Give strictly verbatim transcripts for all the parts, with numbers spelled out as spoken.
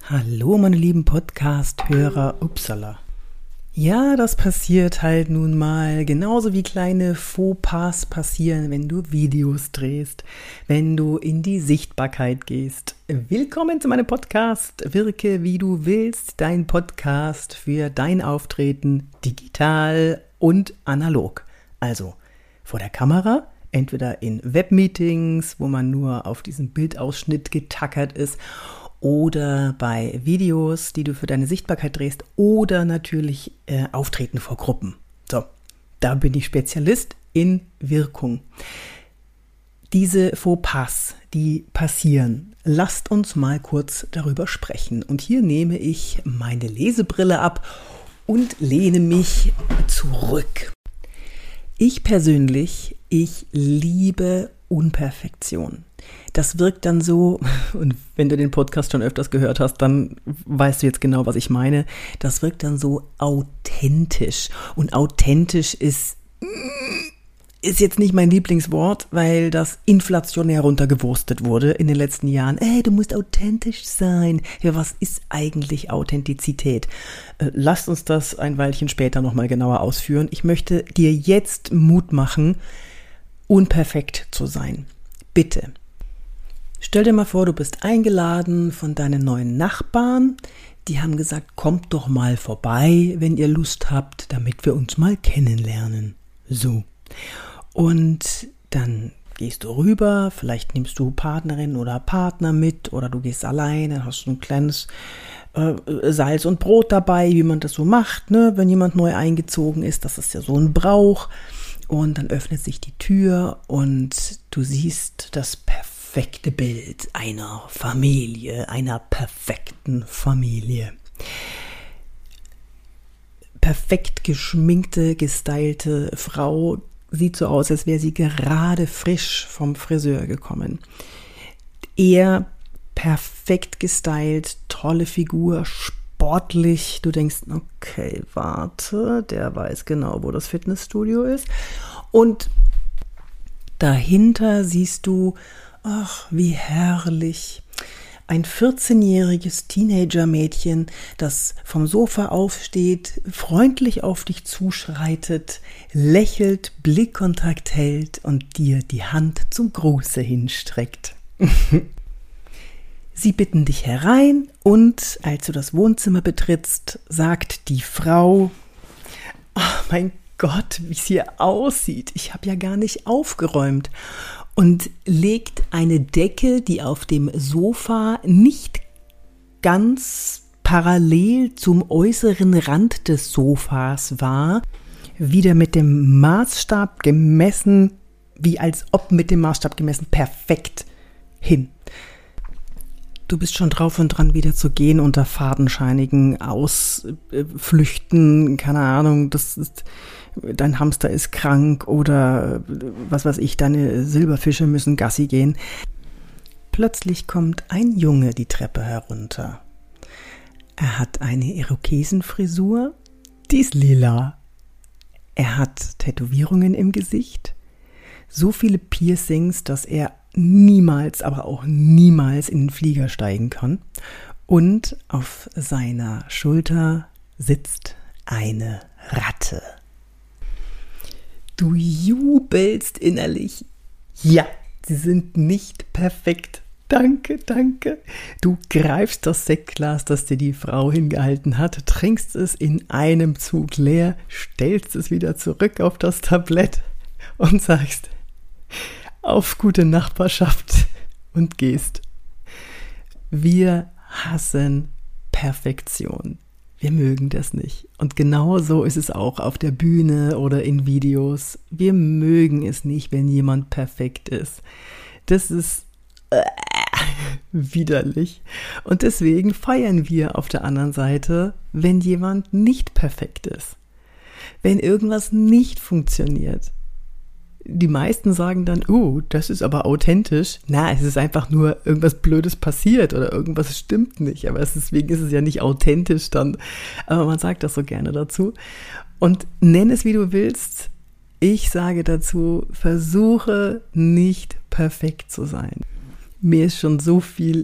Hallo meine lieben Podcast-Hörer, upsala. Ja, das passiert halt nun mal, genauso wie kleine Fauxpas passieren, wenn du Videos drehst, wenn du in die Sichtbarkeit gehst. Willkommen zu meinem Podcast, Wirke wie du willst, dein Podcast für dein Auftreten digital und analog. Also vor der Kamera, entweder in Webmeetings, wo man nur auf diesen Bildausschnitt getackert ist, oder bei Videos, die du für deine Sichtbarkeit drehst, oder natürlich äh, Auftreten vor Gruppen. So, da bin ich Spezialist in Wirkung. Diese Fauxpas, die passieren, lasst uns mal kurz darüber sprechen. Und hier nehme ich meine Lesebrille ab und lehne mich zurück. Ich persönlich, ich liebe Unperfektion. Das wirkt dann so, und wenn du den Podcast schon öfters gehört hast, dann weißt du jetzt genau, was ich meine. Das wirkt dann so authentisch. Und authentisch ist, ist jetzt nicht mein Lieblingswort, weil das inflationär runtergewurstet wurde in den letzten Jahren. Ey, du musst authentisch sein. Ja, was ist eigentlich Authentizität? Äh, lasst uns das ein Weilchen später nochmal genauer ausführen. Ich möchte dir jetzt Mut machen, unperfekt zu sein. Bitte. Stell dir mal vor, du bist eingeladen von deinen neuen Nachbarn. Die haben gesagt, kommt doch mal vorbei, wenn ihr Lust habt, damit wir uns mal kennenlernen. So. Und dann gehst du rüber, vielleicht nimmst du Partnerin oder Partner mit oder du gehst allein, dann hast du ein kleines äh, Salz und Brot dabei, wie man das so macht, ne? Wenn jemand neu eingezogen ist, das ist ja so ein Brauch. Und dann öffnet sich die Tür und du siehst das perfekte Bild einer Familie, einer perfekten Familie. Perfekt geschminkte, gestylte Frau, sieht so aus, als wäre sie gerade frisch vom Friseur gekommen. Er perfekt gestylt, tolle Figur, sportlich. Du denkst, okay, warte, der weiß genau, wo das Fitnessstudio ist. Und dahinter siehst du, ach, wie herrlich, ein vierzehnjähriges Teenager-Mädchen, das vom Sofa aufsteht, freundlich auf dich zuschreitet, lächelt, Blickkontakt hält und dir die Hand zum Gruße hinstreckt. Sie bitten dich herein und als du das Wohnzimmer betrittst, sagt die Frau, oh mein Gott, wie es hier aussieht, ich habe ja gar nicht aufgeräumt, und legt eine Decke, die auf dem Sofa nicht ganz parallel zum äußeren Rand des Sofas war, wieder mit dem Maßstab gemessen, wie als ob mit dem Maßstab gemessen, perfekt hin. Du bist schon drauf und dran, wieder zu gehen unter fadenscheinigen Ausflüchten, keine Ahnung, das ist, dein Hamster ist krank oder was weiß ich, deine Silberfische müssen Gassi gehen. Plötzlich kommt ein Junge die Treppe herunter. Er hat eine Irokesenfrisur, die ist lila. Er hat Tätowierungen im Gesicht, so viele Piercings, dass er niemals, aber auch niemals in den Flieger steigen kann. Und auf seiner Schulter sitzt eine Ratte. Du jubelst innerlich. Ja, sie sind nicht perfekt. Danke, danke. Du greifst das Sektglas, das dir die Frau hingehalten hat, trinkst es in einem Zug leer, stellst es wieder zurück auf das Tablett und sagst, auf gute Nachbarschaft und gehst. Wir hassen Perfektion. Wir mögen das nicht. Und genau so ist es auch auf der Bühne oder in Videos. Wir mögen es nicht, wenn jemand perfekt ist. Das ist äh, widerlich. Und deswegen feiern wir auf der anderen Seite, wenn jemand nicht perfekt ist. Wenn irgendwas nicht funktioniert. Die meisten sagen dann, oh, das ist aber authentisch. Na, es ist einfach nur irgendwas Blödes passiert oder irgendwas stimmt nicht. Aber deswegen ist es ja nicht authentisch dann. Aber man sagt das so gerne dazu. Und nenn es, wie du willst. Ich sage dazu, versuche nicht perfekt zu sein. Mir ist schon so viel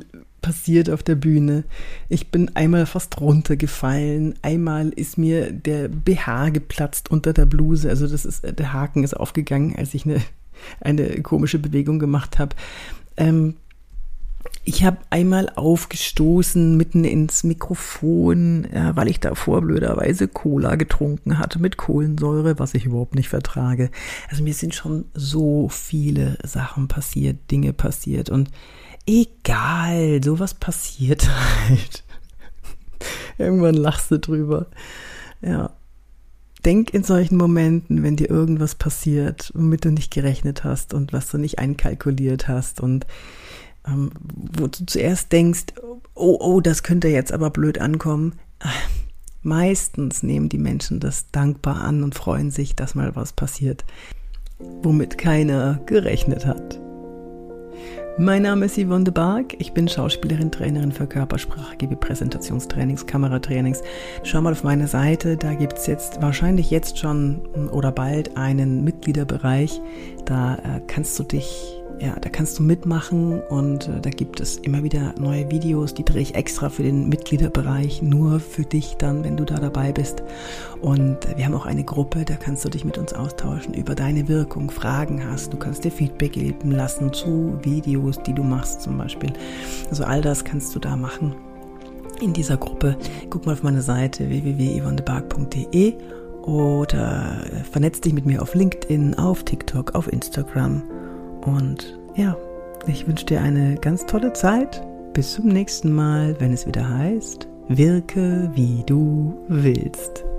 passiert auf der Bühne. Ich bin einmal fast runtergefallen, einmal ist mir der B H geplatzt unter der Bluse, also das ist, der Haken ist aufgegangen, als ich eine, eine komische Bewegung gemacht habe. Ähm, Ich habe einmal aufgestoßen mitten ins Mikrofon, ja, weil ich davor blöderweise Cola getrunken hatte mit Kohlensäure, was ich überhaupt nicht vertrage. Also mir sind schon so viele Sachen passiert, Dinge passiert und egal, sowas passiert halt. Irgendwann lachst du drüber. Ja. Denk in solchen Momenten, wenn dir irgendwas passiert, womit du nicht gerechnet hast und was du nicht einkalkuliert hast und Ähm, wo du zuerst denkst, oh, oh, das könnte jetzt aber blöd ankommen. Meistens nehmen die Menschen das dankbar an und freuen sich, dass mal was passiert, womit keiner gerechnet hat. Mein Name ist Yvonne de Barg, ich bin Schauspielerin, Trainerin für Körpersprache, gebe Präsentationstrainings, Kameratrainings. Schau mal auf meine Seite, da gibt es jetzt wahrscheinlich jetzt schon oder bald einen Mitgliederbereich, da äh, kannst du dich Ja, da kannst du mitmachen und äh, da gibt es immer wieder neue Videos, die drehe ich extra für den Mitgliederbereich, nur für dich dann, wenn du da dabei bist. Und äh, wir haben auch eine Gruppe, da kannst du dich mit uns austauschen über deine Wirkung, Fragen hast, du kannst dir Feedback geben lassen zu Videos, die du machst zum Beispiel. Also all das kannst du da machen in dieser Gruppe. Guck mal auf meine Seite w w w punkt yvonne de barg punkt d e oder äh, vernetz dich mit mir auf LinkedIn, auf TikTok, auf Instagram. Und ja, ich wünsche dir eine ganz tolle Zeit. Bis zum nächsten Mal, wenn es wieder heißt, wirke wie du willst.